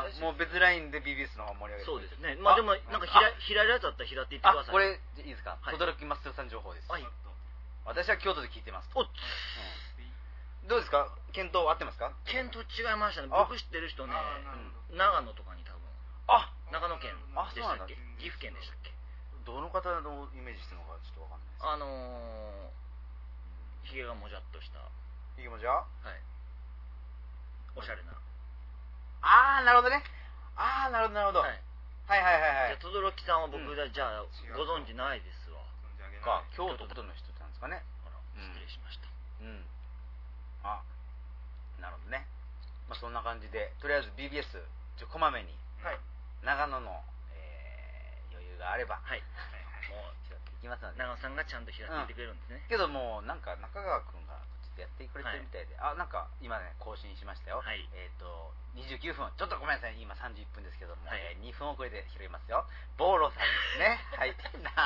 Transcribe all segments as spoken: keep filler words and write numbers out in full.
もう別ラインで ビービーエス の方盛り上げて。 そうですね。まあでもなんか拾えるやつだったら拾っていってください。 あ、これいいですか。轟マスターさん情報です。はい。私は京都で聞いてます。おっ、うん、どうですか、検討合ってますか。 検討違いましたね。僕知ってる人ね、長野とかに多分。あ、長野県でしたっけ、岐阜県でしたっけ。 どの方のイメージしてるのかちょっとわかんないです。 あのー、ひげがもじゃっとした。 ひげもじゃ。はい。 おしゃれな。 あー、なるほどね。あー、なるほどなるほど。はい、はいはいはいはい。 じゃあ轟さんは僕が、うん、じゃあご存知ないですわ。 か、京都の人なんですかね。 あら、失礼しました。うん。 あ、なるほどね。まあそんな感じで、とりあえず ビービーエス ちょこまめに、はい、長野の、えー、余裕があれば、はい、もう拾っていきますので。 長野さんがちゃんと拾っていってくれるんですね。 うん、けどもうなんか中川くんがちょっとやってくれてるみたいで、はい、あ、なんか今ね更新しましたよ。はい、えっ、ー、とにじゅうきゅうふん、ちょっとごめんなさい、今さんじゅういっぷんですけども、はい、えー、にふん遅れで拾いますよ。ボーロさんですね。はい。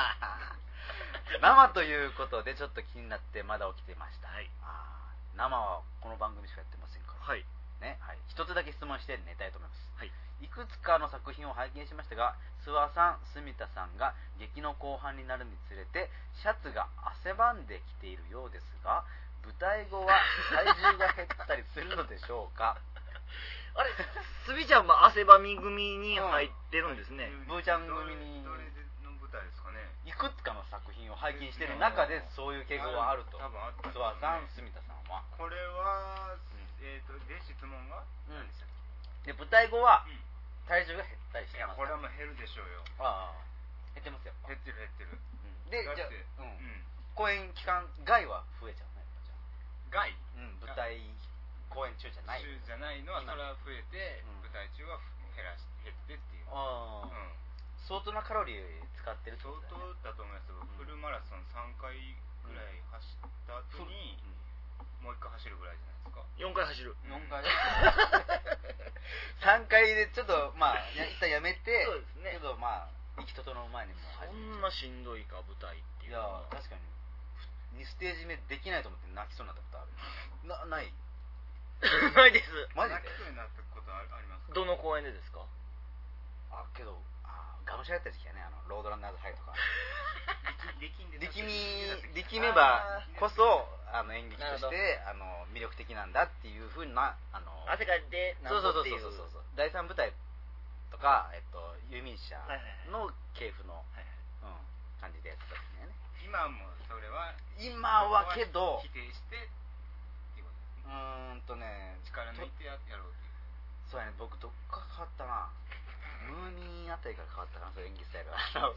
生ということでちょっと気になってまだ起きてました。はい、あ、生はこの番組しかやってませんから。はい。ね、はい。一つだけ質問して寝たいと思います。はい。いくつかの作品を拝見しましたが、諏訪さん、住田さんが劇の後半になるにつれてシャツが汗ばんできているようですが、舞台後は体重が減ったりするのでしょうか。 あれ、すみちゃんも汗ばみ組に入ってるんですね。 ブーちゃん組に。 どれの舞台ですかね。 いくつかの作品を拝見している中でそういう傾向があると。多分あった、ね。諏訪さん、住田さんは。 これは、えっ、ー、とで質問が、うん、何でしたっけ。で舞台後は体重が減ったりしてます。 いやこれはもう減るでしょうよ。 ああ、減ってますよ。 減ってる減ってる。 うん、でじゃあ、うん、うん、公演期間外は増えちゃうね。 外、 うん、舞台公演中じゃない。 中じゃないのはそれは増えて、うん、舞台中は減らし減ってっていう。ああ、うん。 相当なカロリー使ってるってことだよね。 相当だと思いますよ。フルマラソンさんかいぐらい走った後に、うん、もういっかい走るぐらいじゃないですか。 よんかい走る。 よんかいさんかいでちょっとまあ一旦やめて、そうですね。けどまあ息整う前にもそんなしんどいか舞台っていうのは。 いや確かににステージ目できないと思って泣きそうになったことある。なないないです。 マジで泣きそうになったことありますか。 どの公演でですか。 あ、けどあがむしゃらやった時期はね、あのロードランナーズハイとか力み力めばこそあの演劇としてあの魅力的なんだっていうふうなあの汗かいてなんぼっていうそうそうそうそうそうだいさん舞台とか、えっと、遊民者の系譜の、はいはい、うん、感じでやってた時にね。 今もそれは今はけど否定してっていうことですね。 うーんとね力抜いてやろうっていう。 そうやね、僕どっか変わったな。ムーミンあたりから変わったかな、それ演技スタイルは。うん、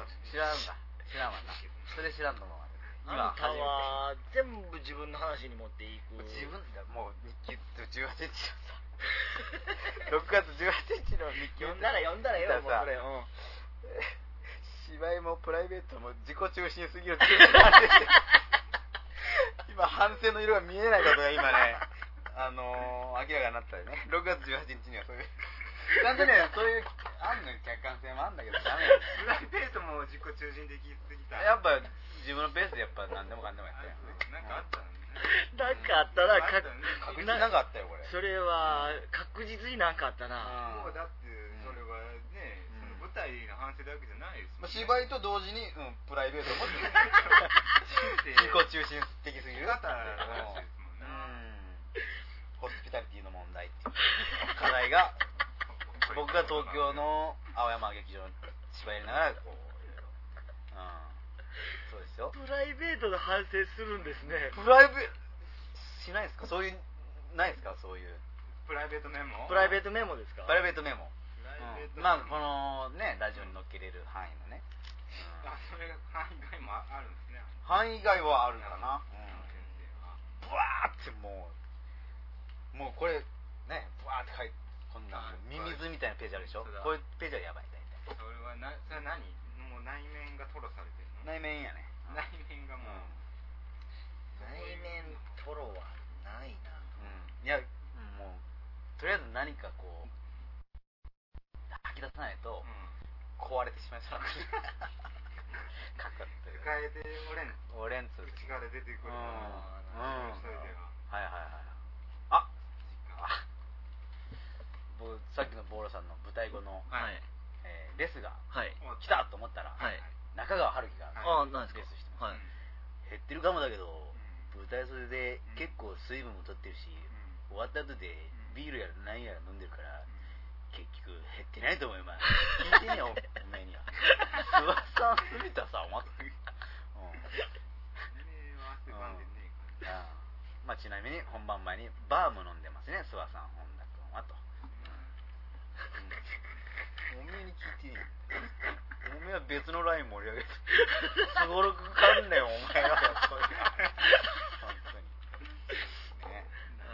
知らんだ知らんわな。それ知らんと思うわ。 あんたは全部自分の話に持っていく。 自分だもう日記じゅうはちにちのさろくがつじゅうはちにちの日記読んだら読んだらよもうそれ、うん、 芝居もプライベートも自己中心すぎるって今反省の色が見えないことが今ねあのー、明らかになったよね。ろくがつじゅうはちにちにはそういうちゃんとねそういうあんの客観性もあんだけどダメよ。 プライベートも自己中心的すぎた。 やっぱ自分のペースでやっぱ何でもかんでもやったよ。 なんかあったのね。 なんかあったら確実になんかあったよこれ。 それは確実になんかあったな。 もうだってそれはね、その舞台の反省だけじゃないですもんね。 芝居と同時に、うん、プライベートも自己中心的すぎる。 方の話ですもんね。 ホスピタリティの問題っていう課題が僕が東京の青山劇場の芝居やりながらこう、うん、そうですよ。 プライベートで反省するんですね。 プライベートしないですか。そういうないですかそういうプライベートメモ。 プライベートメモですか。 プライベートメモ。うん、まあこのねラジオに載っけれる範囲のね、 うん、あそれが範囲外もあるんですね。 範囲外はあるかな。ブワーってもうもうこれねブワーって書いてこんなミミズみたいなページあるでしょ。こういうページはやばい大体。 それはなそれは何もう内面が吐露されてるの。 内面やね。 内面がもう、うん、 内面吐露はないな。 うん、いやもうとりあえず何かこう吐き出さないと壊れてしまいそうなかかってる。 変えてオレンオレンツ口から出てくる。うん、うん、 それでははいはいはい。ああ僕さっきのボーロさんの舞台後の、 はいえー、レスが、 はい、 来たと思ったら、はい、中川春樹が、 はい、レスしてます、 はい、 減ってるかもだけど、舞台袖で結構水分も取ってるし、終わった後でビールやら何やら飲んでるから、結局減ってないと思うよ、お前。聞いてねえよ、お前には。諏訪さん、住田さん、お前。うん。まあ、ちなみに本番前にバーも飲んでますね、諏訪さん、本田君はと。うん、おめえに聞いてねえ。おめえは別のライン盛り上げて、すごろく関連お前がやっとる。本当に。ね。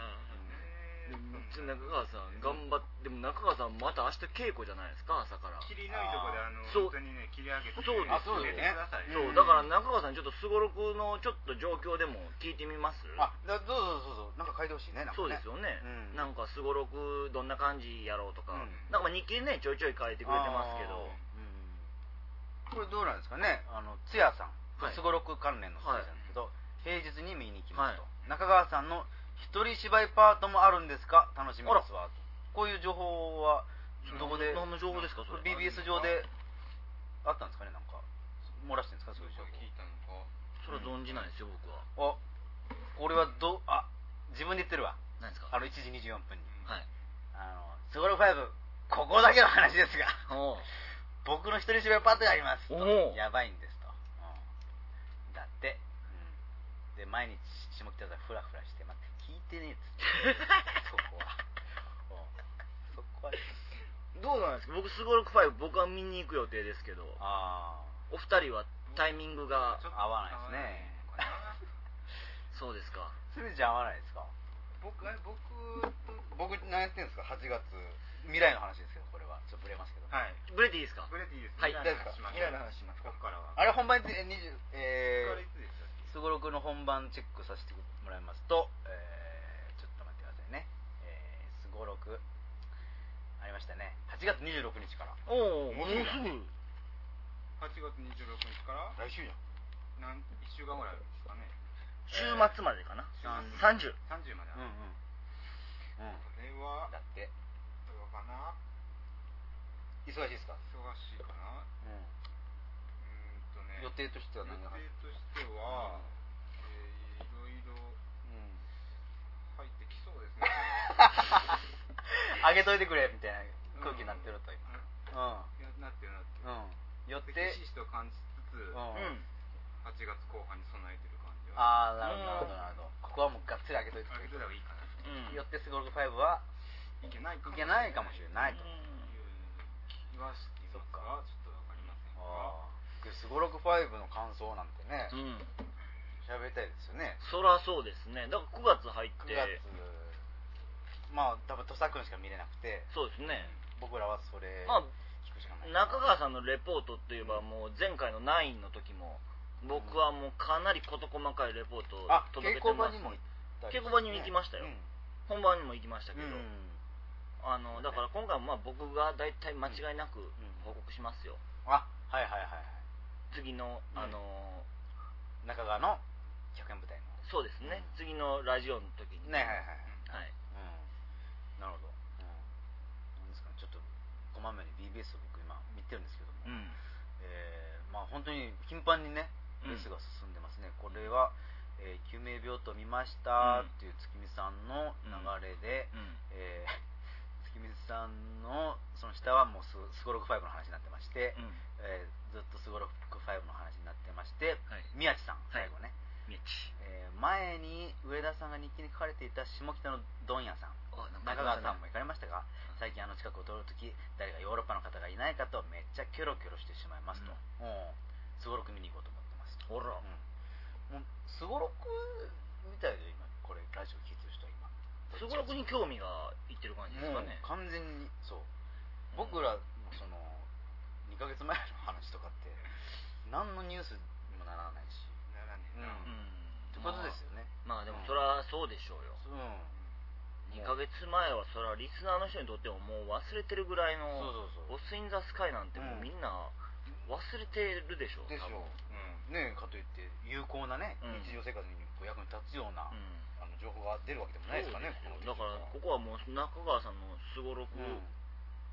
中川さん頑張って、でも中川さんまた明日稽古じゃないですか、朝から。 切りのいいとこであの本当にね切り上げてそうですそうですね。 そうだから中川さんちょっとすごろくのちょっと状況でも聞いてみます？ あ、どうぞどうぞなんか書いてほしいね。なんかねそうですよね。うん、なんかすごろくどんな感じやろうとか、うん、なんか日記ねちょいちょい書いてくれてますけど。 うん、これどうなんですかね。あのつやさん、すごろく関連の人なんですけど、はい、平日に見に行きますと。はい、中川さんの一人芝居パートもあるんですか？楽しみですわ。こういう情報はどこで？ 何の情報ですかそれ？ ビービーエス 上であったんですかね。なんか漏らしてるんですかそういう情報？ 聞いたのか。 それは存じないですよ僕は。 あ、これはどあ自分で言ってるわ。 何ですか？ あのいちじにじゅうよんぷんに。 はい。 あのスゴロクファイブここだけの話ですが、僕の一人芝居パートがありますと。やばいんですと。だって。で毎日下北沢フラフラして待って聞いてねえっつってそこはそこはどうなんですか。僕スゴロクファイブ僕は見に行く予定ですけど、あお二人はタイミングが合わないですね。 そうですか。 すみちゃん合わないですか。 僕僕僕何やってんですか。はちがつ未来の話ですけど、これはちょっとブレますけど、 はい、ブレていいですか。 ブレていいです。 はい、 未来の話します。ここからはあれ本番でにじゅうえーすごろくの本番チェックさせてもらいますと、えー、ちょっと待ってくださいね。すごろくありましたね。はちがつにじゅうろくにちから。 おお、もうすぐ。 はちがつにじゅうろくにちから来週じゃん。 なんいっしゅうかんぐらいですかね。 週末までかな。さんじゅう。 さんじゅうまで。うんうん。うん。これはだってどうかな。 忙しいですか。 忙しいかな。うん。 予定としては何が入って予定としては、うんえー、いろいろ入ってきそうですね。 あげといてくれみたいな空気になってると今。 うん。うん、なってるなってる。うん。 よってひしひしと感じつつ、うん、はちがつこう半に備えてる感じは。ああなるほどなるほど。ここはもうがっつりあげといてくれる。 あげといた方がいいかな。 うん。よってスゴロクファイブはいけないかもしれないと。 気はしていますが、ちょっとわかりませんが。 スゴロクファイブの感想なんてね、喋、うん、りたいですよね。 そりゃそうですね。だからくがつ入ってくがつまあ多分土佐君しか見れなくて、 そうですね。 僕らはそれ聞くしかない。 まあ、中川さんのレポートっていえば、もう前回のナインの時も僕はもうかなり事細かいレポートを届けてます。 稽古場にも行ったり、 稽古場にも行きましたよ、うん、本番にも行きましたけど、うん、あのだから今回もまあ僕が大体間違いなく報告しますよ、 うん、あはいはいはいはい。 次の、あのー、中川のひゃくえん舞台のそうですね、うん、次のラジオの時にねはいはいはい、 はいうん、なるほど、うん、なんですかね、ちょっとこまめに ビービーエス を僕今見てるんですけども、うん、えー、まあ本当に頻繁にねレースが進んでますね、うん、これは、えー、救命病棟見ましたっていう月見さんの流れで、うんうんえー月見さんのその下はもうスゴロクファイブの話になってまして、うんえー、ずっとスゴロクファイブの話になってまして、はい、宮地さん最後ね、はいえー、前に上田さんが日記に書かれていた下北の問屋さん、中川さんも行かれましたが、最近あの近くを通るとき誰かヨーロッパの方がいないかとめっちゃキョロキョロしてしまいますと、スゴロク見に行こうと思ってますと。 ほら、 うん、もうスゴロクみたいで今これラジオ聞いてる人は今スゴロクに興味がいってる感じですかね。 完全にそう僕らのそのにかげつまえの話とかって何のニュースにもならないしならねえな、うん、 ってことですよね。 まあ、まあでもそれはそうでしょうよ、うん、にかげつまえはそれはリスナーの人にとってももう忘れてるぐらいのオスインザスカイなんてもうみんな忘れてるでしょう、 でしょう、うん、ねえかといって有効なね、うん、日常生活に役に立つような、うん情報が出るわけでもないですかね。 だからここはもう中川さんのすごろく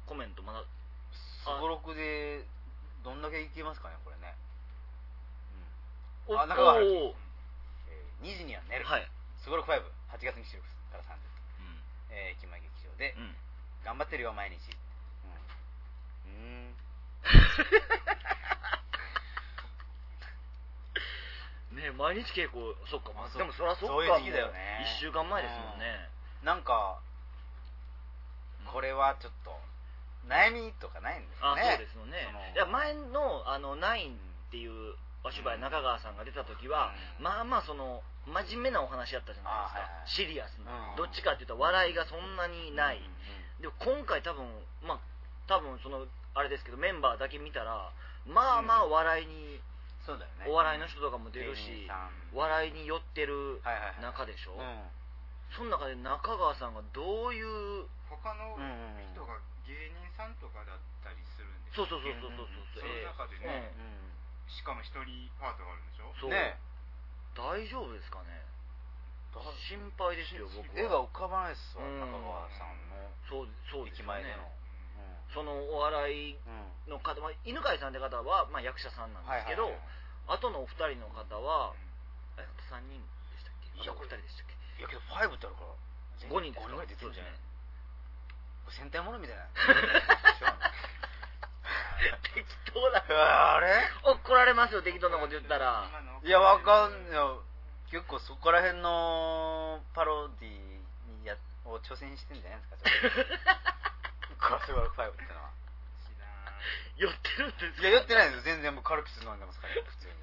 コメントまだすごろくでどんだけいけますかねこれね。 うん、 あ、中川春樹、えー、にじには寝る、はい、すごろくごはちがつにじゅうろくからさんじゅう、うん、えー、駅前劇場で、うん、頑張ってるよ毎日。うん、うーんね、毎日稽古、そっか、まあ、でもそりゃそっか、 そういう時期だよね。 いっしゅうかんまえですもんね。 うん、なんかこれはちょっと悩みとかないんですかね。 あ、そうですよね。いや前のあのナインっていうお芝居、うん、中川さんが出た時は、うん、まあまあその真面目なお話やったじゃないですか。シリアスな、うん、どっちかっていうと笑いがそんなにない。うん、でも今回多分まあ多分そのあれですけどメンバーだけ見たらまあまあ笑いに。 そうだよね、 お笑いの人とかも出るし、笑いに寄ってる中でしょ、はいはいはい、うん、その中で中川さんがどういう他の人が芸人さんとかだったりするんです、うん、そうそうそうそうそう、 その中でね、うん、しかも一人パートがあるんでしょ、 そう、ね、大丈夫ですかね、心配ですよ僕は。 絵が浮かばないですわ、うん、中川さんのそうそうです駅前での、 そのお笑いの方、まあ、犬飼さんって方は、まあ、役者さんなんですけど、はいはいはい、あとのお二人の方は、うん、あとさんにんでしたっけ、いやふたりでしたっけ、 いやけどごってあるからごにんですか、 ごにんぐらい出てるんじゃない、戦隊ものみたいな適当だ、 あれ怒られますよ適当なこと言ったら。 いやわかんない、結構そこら辺のパロディにやを挑戦してんじゃないですかクラスワークごってのは酔ってるんですか。 いや酔ってないですよ全然、もうカルピス飲んでますから普通に、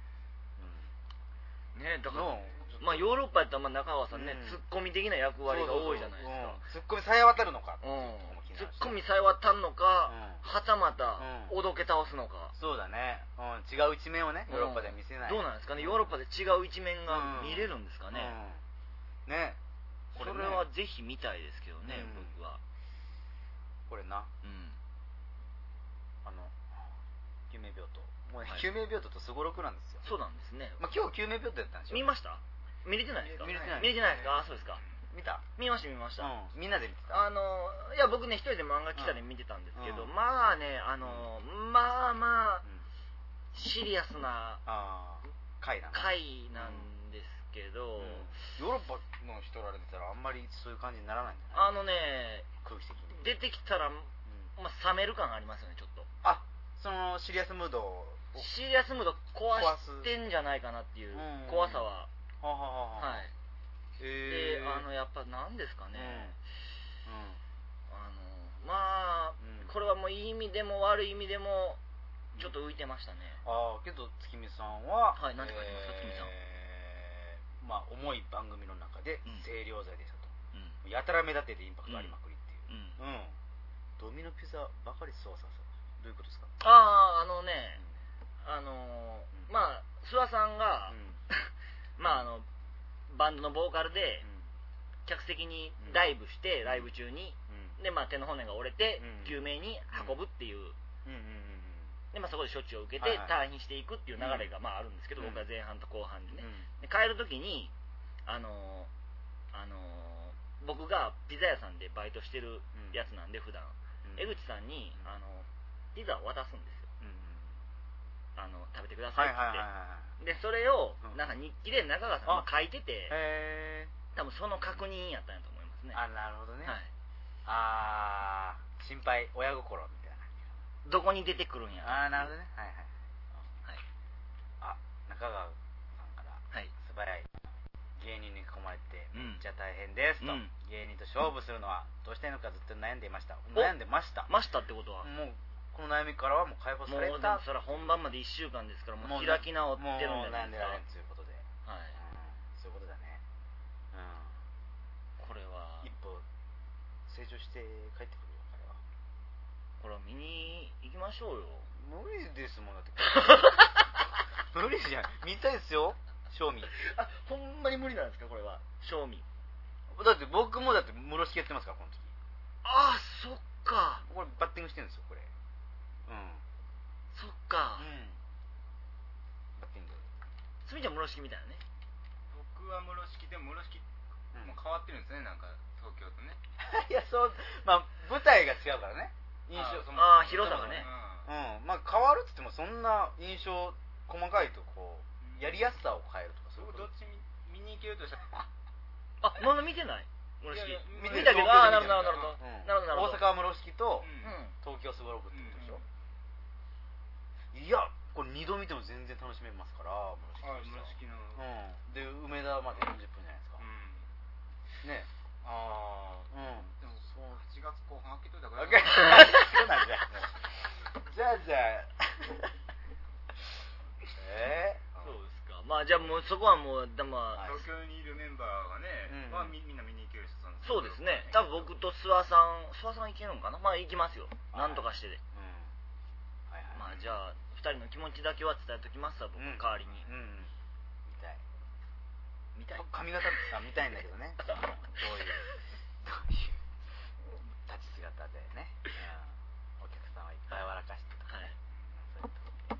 うん、ねえだからまあヨーロッパやったらまあ中川さんね、うん、ツッコミ的な役割が多いじゃないですか、うん、 ツッコミさえ渡るのか、 うん、ツッコミさえ渡るのか、うん、はたまたおどけ倒すのか、 そうだね、うん、違う一面をねヨーロッパでは見せない、 どうなんですかね、ヨーロッパで違う一面が見れるんですかね、 ねこれはぜひ見たいですけどね、僕はこれな、うん、あの救命病棟もう、ね、はい、救命病棟とすごろくなんですよ。 そうなんですね、 まあ、今日救命病棟やったんでしょ。 見ました？見れてないですか？ 見れてない見れてないですか？あ、そうですか。 見た？ 見ました見ました、 うん、みんなで見てた。 あのいや僕ね一人で漫画喫茶で見てたんですけど、うん、まあねあの、うん、まあまあ、うん、シリアスな回なん回なんですけど、うん、 ヨーロッパの人らで見たらあんまりそういう感じにならないんだよね。あのね空気的に出てきたら、まあ、冷める感がありますよねちょっと。 あ、そのシリアスムードをシリアスムード壊してんじゃないかなっていう怖さは、 はははは、 はい、えー、であのやっぱなんですかね、うんうん、あのまあ、うん、これはもういい意味でも悪い意味でもちょっと浮いてましたね、 うん、ああけど月見さんははい何て書いてますか、月見さん、 まあ重い番組の中で清涼剤でしたと、うん、やたら目立ててインパクトありまくりっていう、うんうん、ドミノピザばかり操作さどういうことですか。 あああのね、うん、あのーうん、まあ諏訪さんが、うん、まああのバンドのボーカルで、うん、客席にライブして、うん、ライブ中に、うん、でまあ手の骨が折れて、うん、救命に運ぶっていう、うんでまあそこで処置を受けて、はいはい、退院していくっていう流れがまああるんですけど、僕は前半と後半でね、で帰る時にあのー、あのー、僕がピザ屋さんでバイトしてるやつなんで普段、江口さんにあのピザを渡すんですよ、うん、あの食べてくださいって、はいはいはいはい、でそれをなんか日記で中川さんが書いてて、へ多分その確認やったんやと思いますね。 あ、なるほどね、はい、あー心配親心みたいなどこに出てくるんや。 あーなるほどね、はいはい、はい、あ、中川さんから、はい、素早い芸人に囲まれてめっちゃ大変ですと、うん、芸人と勝負するのはどうしたいのかずっと悩んでいました。悩んでましたましたってことはもうこの悩みからはもう解放された。 もうそれは本番までいっしゅうかんですからもう開き直ってるんじゃないですか。 もう悩んでられんということで、はい、うん、そういうことだね、うん、 これは一歩成長して帰ってくるよ彼は。 これは見に行きましょうよ。 無理ですもんだって無理じゃん、見たいですよ賞味。 あ、ほんまに無理なんですかこれは賞味。 だって僕もだって室敷やってますからこの時。 ああそっか、 これバッティングしてるんですよこれ。うん、 そっか、うん、 バッティング。 すみちゃん室敷みたいなね。 僕は室敷でも室敷もう変わってるんですね、なんか東京とねいやそう、まあ舞台が違うからね。 印象、 ああ広さがね、 うん、まあ変わるっつってもそんな印象細かいとこうやりやすさを変えるとかそういうこと。 どっち見に行けるとしたらあまだ見てない。室敷見見たけど、ああなるほどなるほどなるほどなるほど。 大阪は室敷と東京スワローブってことでしょ。いやこれにど見ても全然楽しめますから、 室敷の、 うん、で梅田までよんじゅっぷんじゃないですか、うん、ね。ああ、うん、でもそうはちがつこう半開けといたからそうなんじゃじゃあじゃあえー、 そうですか。まあじゃあもうそこはもうだまあ東京にいるメンバーがね、うん、はみんな見に行ける人なんです。 そうですね。多分僕と諏訪さん諏訪さん行けるのかな。まあ行きますよ。なんとかしてで。うん、はいはい。まあじゃあふたりの気持ちだけは伝えときますわ、僕の代わりに。うん、うん、 見たい見たい。 髪型さ見たいんだけどね。どういうどういう立ち姿でね、うん、お客さんはいっぱい笑かしてとかね、はい、そういうとこ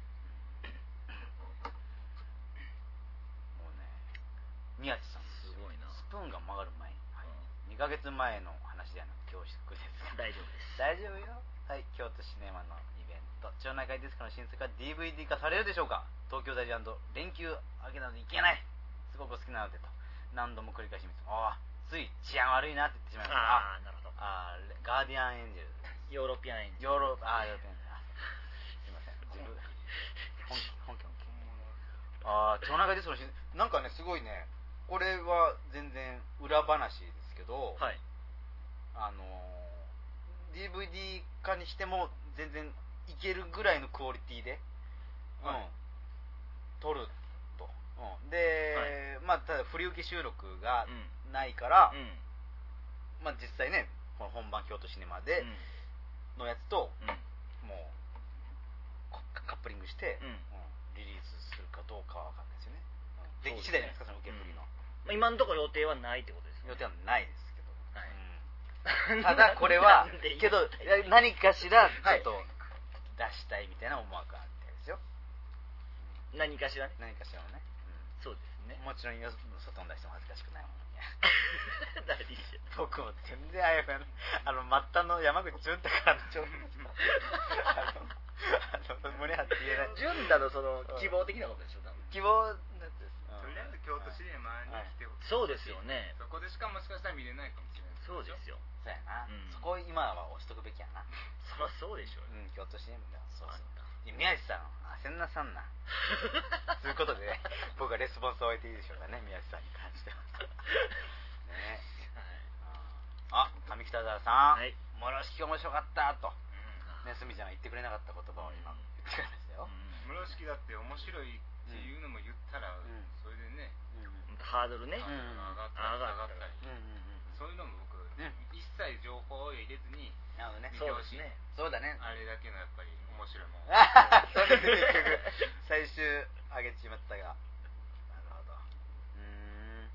もうね、宮地さんすごいな。 スプーンが曲がる前に、はい、うん、にかげつまえの話ではなく恐縮ですが大丈夫です。 大丈夫よ。はい、京都シネマのイベント町内会ディスクの新作が ディーブイディー 化されるでしょうか。東京大事&連休明けなので行けない、すごく好きなのでと何度も繰り返し見て、ああつい治安悪いなって言ってしまいました。 ああなるほど。 ああガーディアンエンジェルヨーロピアンエンジェルヨーロああヨーロピアンエンジェルすいません自分本気本気本気ああ町内会ディスクの新なんかねすごいね、これは全然裏話ですけど、はい、あのー、ディーブイディー 化にしても全然いけるぐらいのクオリティで、はい、うん、撮ると、うん、で、はい、まあただ振り受け収録がないから、うん、まあ実際ねこの本番京都シネマでのやつと、うん、もうカップリングして、うんうん、リリースするかどうかは分かんないですよね、うん、出来次第じゃないですかその受け振りの、 うん、今のところ予定はないってことですね。 予定はないですけど、はい、うん、ただこれはけど何かしらちょっと出したいみたいな思惑があるみたいですよ。 何かしらね。 何かしらもね、 うん、そうですね。 もちろん外に出しても恥ずかしくないものに僕も全然あやふやなあの末端の山口純太からのちょっとあのあの胸張って言えない純太のその希望的なことでしょ。 希望なんてとりあえず京都シネマに来てほしい。 そうですよね。 そこでしかもしかしたら見れないかもしれない。 そうですよ。 そうやな、うん、そこを今は押しとくべきやな。 そりゃそうでしょう、 うん、京都シネマではそうそう宮地さん焦んなさんなということで、ね、僕はレスポンスを終えていいでしょうかね、宮地さんに関してはね、はい、あ、上北沢さん、はい、もろしき面白かったと、うん、ね、すみちゃんが言ってくれなかった言葉を今言ってくれましたよ。 もろしきだって面白いっていうのも言ったら、うん、それでね、 うん、ハードルね、 ハードルが上がったり下がったり、うんうんうん、そういうのも僕、うん、一切情報を入れずになるほどね、 見てほしい。 そうだね。 あれだけのやっぱり面白いもん。 それで結局最終上げてしまったが。なるほど。うーん。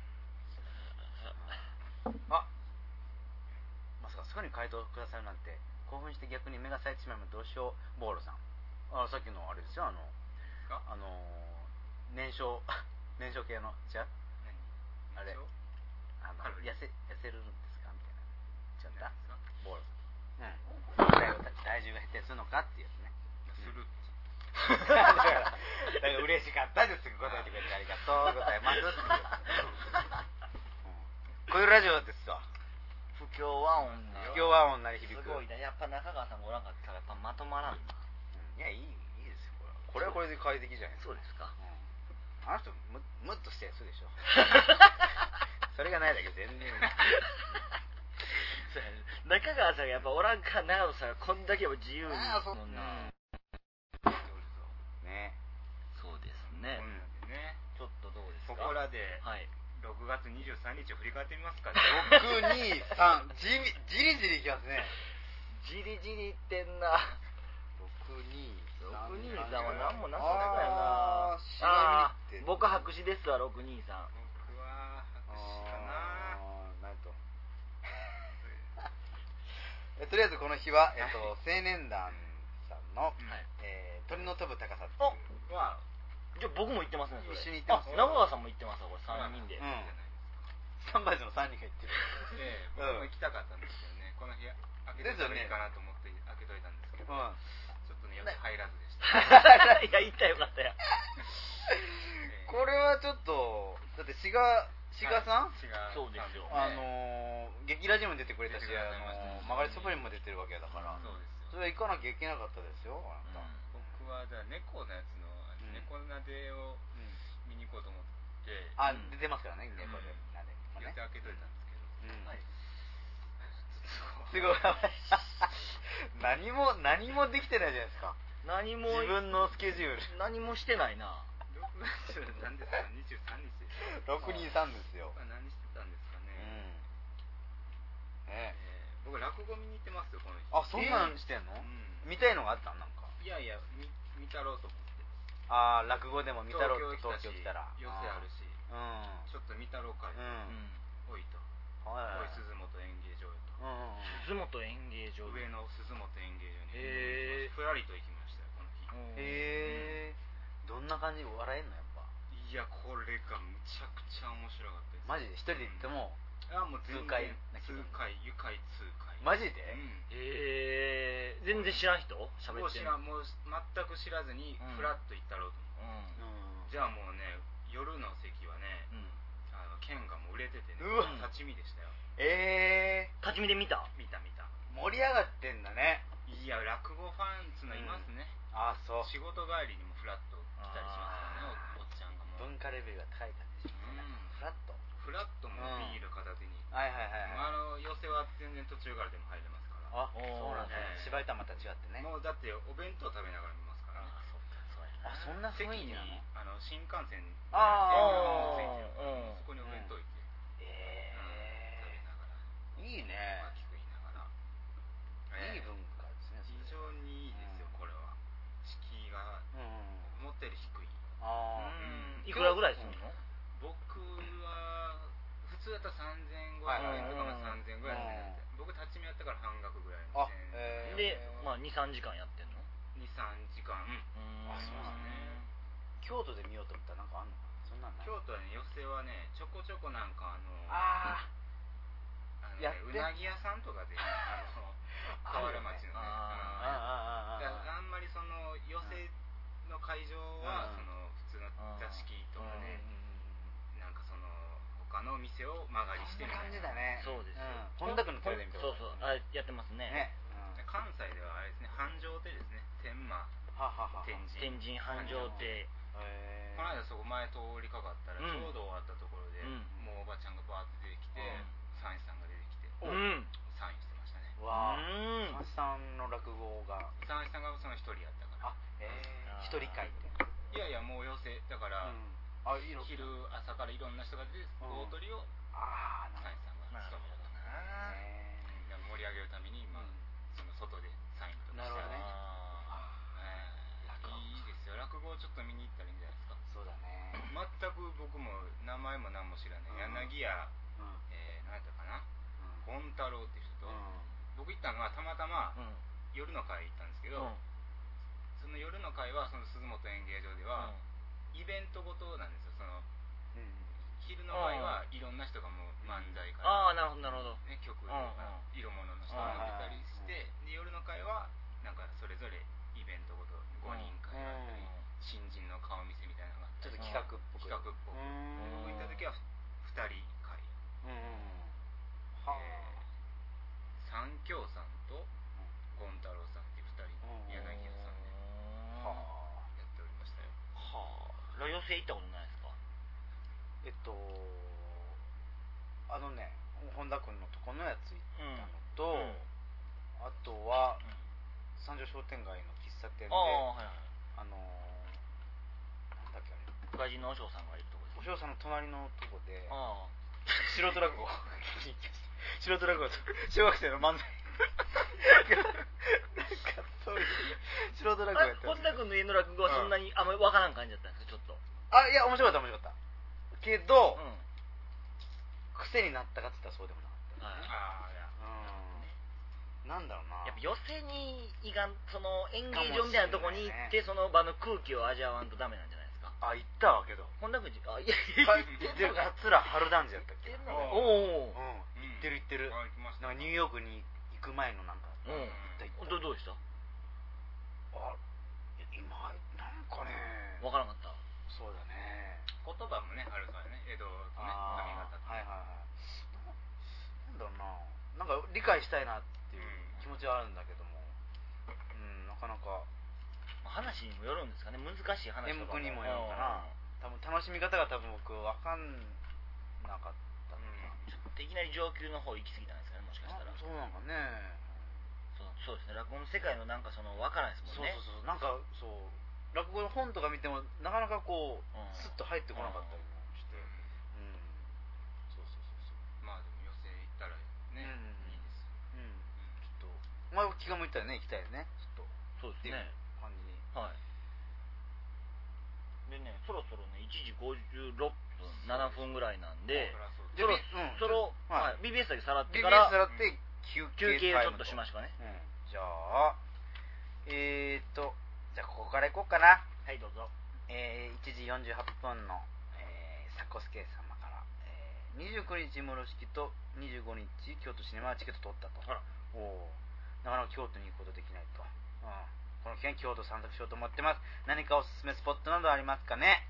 あ、まさかすぐに回答くださるなんて、興奮して逆に目が冴えてしまうのどうしよう、ボーロさん。あ、さっきのあれですよ、あの、あの燃焼燃焼系の違う？あれ、あの痩せ痩せるんですかみたいな。違った？ボーロさん。うん、体重が減ったりするのかっていうやつね。 するだから、だから嬉しかったです。答えてくれてありがとうございますっていう、うん、こういうラジオですわ。 不協和音ね。 不協和音なり響く。 すごいね。やっぱ中川さんがおらんかったらやっぱまとまらんな、うん、 いやいいいいですよこれはこれで快適じゃないですか。 そうですか、 うん、あの人むむっとしてやつでしょそれがないだけ全然中川さんがやっぱおらんか長野さんがこんだけも自由にそんな、うん、ね、 そうですね、 うん、ね、 ちょっとどうですか。 ここらで、はい、ろくがつにじゅうさんにちを振り返ってみますかね。 ろくにさんじりじりじりいきますね。 じりじりいってんな。 ろくにさん ろくにさんは何もなさそうやな。ああ、僕白紙ですわ。ろくにさん僕は白紙かな。 なんととりあえずこの日は、えっと、青年団さんの、はい、えー、鳥の飛ぶ高さっていうは、じゃあ僕も行ってますね。それ一緒に行ってます。 中川さんも行ってますわこれさんにんで、うん、 サンバイズのさんにんが行ってる。 で、僕も行きたかったんですけどね、この日開けといたらいいかなと思って開けといたんですけど、ちょっとね、予定入らずでした。 いや、行ったよかったよ。 これはちょっと、だって志賀、志賀さん、 そうですよ。 あの劇ラジオにも出てくれたし、あの曲がりそばにも出てるわけだから、 そうですよ。 それは行かなきゃいけなかったですよ、あなた。 僕はじゃあ猫のやつの猫なでを見に行こうと思って、 あ、出てますからね、猫でなで。 予定開けといたんですけど、 すごい。何も何もできてないじゃないですか。 何も自分のスケジュール何もしてないな。 ろくがつなんですか、にじゅうさんにちです。 ろくにさんですよ。 何してたんですかね。 うん。ね、 僕落語見に行ってますよ、この日。 あ、そんなんしてんの？見たいのがあったんなんか。 いやいや、見たろうと思って。 ああ、落語でも見たろうと東京来たら。 寄せあるし、ちょっと見たろうかい。おいと。おい鈴本演芸場よと。 鈴本演芸場。 上野鈴本演芸場に。 へえ。 ふらりと行きましたよ、この日。 へえ。どんな感じ？笑えんのやっぱ。 いや、これがむちゃくちゃ面白かったです。 マジで一人で行っても。 あ、もう通回通回愉快通回。 マジで？ へえ。全然知らん人？喋ってんの？ もう全く知らずにフラッと行ったろうと思って。じゃあもうね、夜の席はね、あの券がもう売れててね、立ち見でしたよ。 ええ。 立ち見で見た？ 見た見た。 盛り上がってんだね。 いや、落語ファンつのいますね。 あ、そう。 仕事帰りにもフラッと来たりしますからね、おっちゃんがもう。 文化レベルが高いからでしょ。フラット。 フラットもビール片手に。 はいはいはい。 あの寄せは全然途中からでも入れますから。 あ、そうなんですね。芝居とはまた違ってね。 もうだってお弁当食べながら見ますからね。 あ、そうか、そうや。 あ、そんな雰囲気なの？ あの新幹線ああついてるから、そこにお弁当置いて。ええ。食べながら。 いいね。 巻き食いながら。 いい文化ですね。 非常にいいですよ、これは。敷居が思ったより低い。 ああ。いくらぐらいするの？ 僕は普通だったらさんぜんごひゃくえんとかさんぜんぐらいで、僕立ち見やったから半額ぐらいのせんえんで、まあにさんじかんやってんの？ にさんじかん。 あ、そうなんね。京都で見ようと思ったらなんかあんのかな？そんなんない？ 京都はね、寄席はね、ちょこちょこなんかあのああのうなぎ屋さんとかであの河原町のね、あんまりその寄席の会場はその普通の座敷とかでなんかその他の店を間借りしてる感じだね。 そうですよ。 本田君のテレビ見てそうそう、あ、やってますね。 関西ではあれですね、繁盛亭ですね、天満、天神、 天神繁盛亭。 この間そこ前通りかかったらちょうど終わったところで、もうおばちゃんがバーって出てきて、三枝さんが出てきて、サインしてましたね。 わあ、三枝さんの落語が。 三枝さんがその一人やったから。 あ、ええ、一人会って。 いやいや、もう寄せだから。あ、昼朝からいろんな人が出て大トリをサインさんが務めたとな。盛り上げるために今その外でサインとかしてね。いいですよ。落語をちょっと見に行ったらいいんじゃないですか。 そうだね。 全く僕も名前も何も知らない柳家何やったかな、権太郎っていう人と僕行ったのはたまたま夜の会行ったんですけど、その夜の会はその鈴本演芸場ではイベントごとなんですよ。その、うん、昼の場合はいろんな人がもう漫才から、 ああ、なるほどなるほど、 ね、曲とか色物の人が出たりして、で夜の会はなんかそれぞれイベントごとごにん会があったり、新人の顔見せみたいなのがあったり、 ちょっと企画っぽく、 企画っぽく僕行った時はふたり会、三京さんと権太郎さんっていうふたり柳家さんでやっておりましたよ。 はあ。寄席行ったことないですか？ えっとあのね、本田君のとこのやつ行ったのと、うんうん、あとは、うん、三条商店街の喫茶店で、あ、はいはい、あのー、なんだっけあれ、 外人のお嬢さんがいるとこです。 お嬢さんの隣のとこで、 あ素人落語素人落語小学生の漫才なんかそういう素人落語やってます。本田君の家の落語はそんなにあんまりわからん感じだったんですか？ちょっと。 あ、いや面白かった面白かったけど、うん、癖になったかっつったらそうでもなかった、ね、ああ、いや、うん、なんだろうな、 やっぱ寄席にいがん、その演芸場みたいなとこに行って、その場の空気を味わわんとダメなんじゃないですか？ あ、行ったわけど。 本田口、あ、いや、 行ってる桂春団治やったっけ？ おお。 うん、行ってる行ってる。なんかニューヨークに行く前のなんか。 うん。行った行った。どどうした？ あ、今なんかね。 わからなかった。 そうだね。言葉もねあるからね、江戸とね髪型って。はいはいはい。 なんだろうな。なんか理解したいなっていう気持ちはあるんだけども。うん、なかなか。 話にもよるんですかね、難しい話とかも。 演目にもよるかな。多分楽しみ方が多分僕分かんなかったのか、 うん、ちょっといきなり上級の方行き過ぎたんですかね、もしかしたら。 そうなんかね。 そう、そうですね、落語の世界のなんかその分からないですもんね。 そうそうそう、なんかそう落語の本とか見てもなかなかこう、うん、スッと入ってこなかったりもして、うん、うん、そうそうそうそう。 まあでも寄席行ったらね、うん、いいですよ。うん、 ちょっとお前気が向いたらね行きたいよね、ちょっと。そうですね。 感じに。はい。 でね、そろそろねいちじごじゅうろっぷん、ななふんぐらいなんで、そろそろ、はい、ビービーエス だけさらってからビービーエス さらって休憩休憩ちょっとしましょうかね。 うん、じゃあえーとじゃあここからいこうかな。 はい、どうぞ。 えー、いちじよんじゅうはっぷんの、えー、サコスケ様から、えー、にじゅうくにち室敷とにじゅうごにち京都シネマチケット取ったと。あら、おお、なかなか京都に行くことできないと。うん、この期間京都散策しようと思ってます。何かおすすめスポットなどありますかね？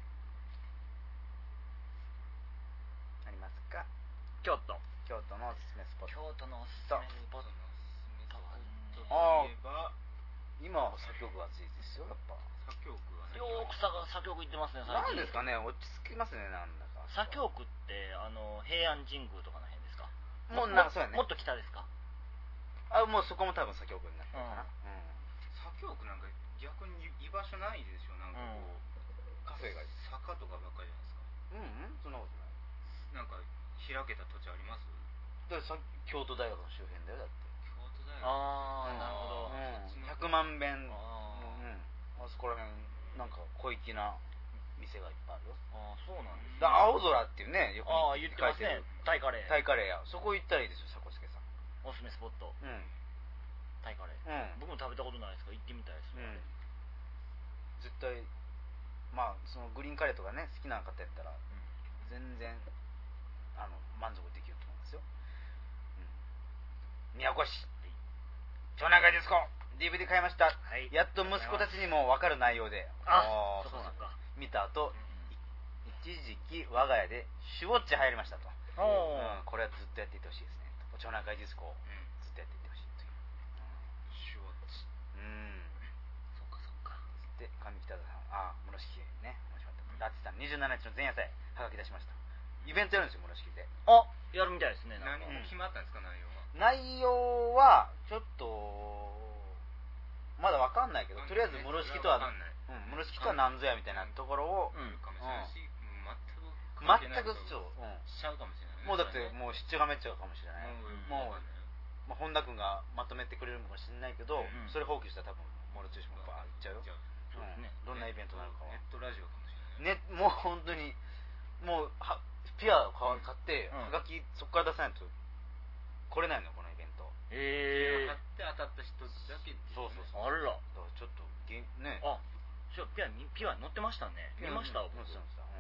ありますか？ 京都京都のおすすめスポット。 京都のおすすめスポットといえば、 今作曲が熱いですよ、やっぱ。 作曲はね。 よーく作曲行ってますね、 最近。なんですかね、落ち着きますね、なんだか。 作曲ってあの平安神宮とかの辺ですか？ もうなんかそうやね。 もっと北ですか？ あ、もうそこも多分作曲になってるかな。うん。 作曲なんか逆に居場所ないでしょ、なんかこう、カフェが坂とかばっかりじゃないですか。 うん、うん、そんなことない。なんか開けた土地あります？ だから京都大学の周辺だよ、だって。 京都大学。 ああ、なるほど。 ひゃくまんべん、うん、あそこら辺なんか小粋な店がいっぱいあるよ。 ああ、そうなんですね。 だ青空っていうね、よくああ、言ってますね。タイカレー。 タイカレーや。そこ行ったらいいですよ、迫助さん。 おすすめスポット。うん。タイカレー。うん。僕も食べたことないですから行ってみたいですね。うん。 絶対まあそのグリーンカレーとかね好きな方やったら、うん、全然あの満足できると思いますよ。うん、宮古市町内会ディスコ ディーブイディー 買いました、はい、やっと息子たちにも分かる内容で、 ああそうなんだ見た後、うん、一時期我が家でシュウォッチ流行りましたと、うん、これはずっとやっていってほしいですねと。町内会ディスコをずっとやっていってほしいという、うん、 シュウォッチ、うん、 そっかそっか。で上北田さん、あ室敷ね、面白かった。ラッチさんにじゅうしちにちの前夜祭はがき出しました。イベントやるんですよ、室敷で。 あ、やるみたいですね。 何決まったんですか、内容は。 内容はちょっとまだわかんないけど、とりあえず室敷とは、うん、室敷とは何ぞやみたいなところを、 うん、かもしれないし、 全くそう、 うん、しちゃうかもしれない、ね、 もうだってもう出張がめっちゃうかもしれない、うん、もう、まあ、本田君がまとめてくれるかもしれないけど、うん、それ放棄したら多分モルツヨシもバーッいっちゃうよ。そうですね、うん、どんなイベントになるかはネットラジオかもしれない、 ね、もう本当にもうはピアを買って、うん、はがきそこから出さないと来れないのこのイベント。 ええー、買って当たった人だけ、ね、 そうそうそう、 あら、だからちょっとね、 あ、ピアピア乗ってましたね、見ました、 乗ってました、うん、そう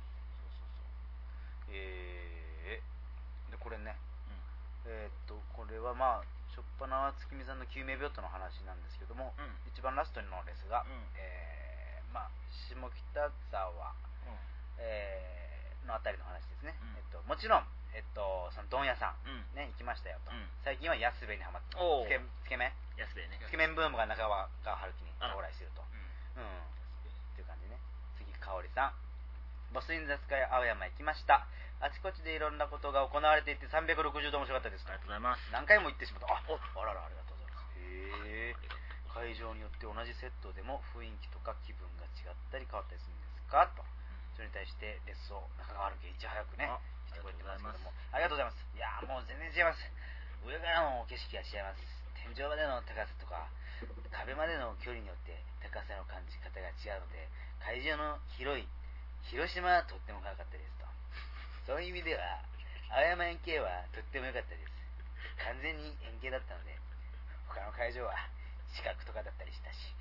そうそう、えー、でこれね、うん、えー、っとこれはまあ初っ端は月見さんの救命病棟の話なんですけども、うん、一番ラストのですが、うん、えー、まあ下北沢、うん、えー、のあたりの話ですね、うん、えっと、もちろんえっと、その問屋さん、うん、ね、行きましたよと、うん、最近は安兵衛にハマってつけつけ麺安兵衛ね、 つけ麺ブームが中川春樹に到来してると、うん、うん、っていう感じね。次香織さん、ボスインザスカイ青山行きました。あちこちでいろんなことが行われていてさんびゃくろくじゅうど面白かったですと。 ありがとうございます。 何回も行ってしまった。あ、あらら、ありがとうございます。へえ。会場によって同じセットでも雰囲気とか気分が違ったり変わったりするんですかと、それに対してレッソ中川春樹いち早くね来てくれてますけども、ありがとうございます。いやーもう全然違います。上からの景色が違います。天井までの高さとか壁までの距離によって高さの感じ方が違うので、会場の広い広島はとっても早かったですと。そういう意味では青山円形はとっても良かったです。完全に円形だったので他の会場は資格とかだったりしたし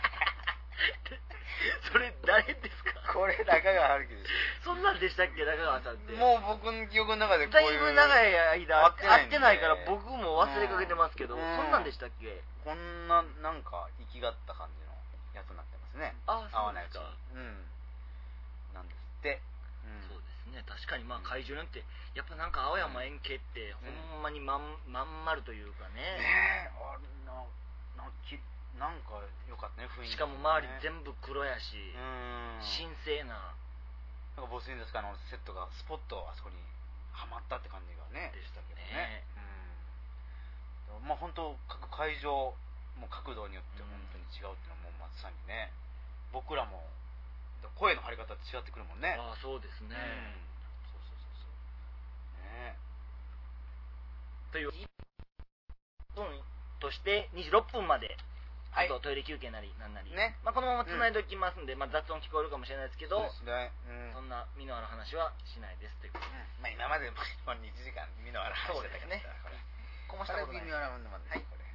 それ誰ですか？ これ中川春樹ですよ。そんなんでしたっけ、中川さんって。 もう僕の記憶の中でこういうだいぶ長い間会ってないから僕も忘れかけてますけど、 うん、 そんなんでしたっけ？ こんななんか生きがった感じのやつになってますね。 あ、そうですか。 うん。なんですって。 うん、そうですね。確かにまあ怪獣なんてやっぱなんか青山円形ってほんまにまん、まん丸というかね。 ねえ、あれななきなんか良かったね、雰囲気、ね、 しかも周り全部黒やし、 うん、 神聖な。 なんかボスインですかのセットがスポッとあそこにはまったって感じがねでしたけどね。うん、まあ本当各会場も角度によって本当に違うっていうのもまさにね、僕らも声の張り方って違ってくるもんね。 ああ、そうですね。うん、 そうそうそうそうね。 といういっぷんとしてにじゅうろっぷんまで。あとトイレ休憩なりなんなり、ね、まあ、このままつないでおきますんで、うん、まあ、雑音聞こえるかもしれないですけど、そうですね、うん、そんな身のある話はしないですということで、 うん、まあ、今までもいちじかん身のある話だったけどね、これこうしたことないです。はい、これ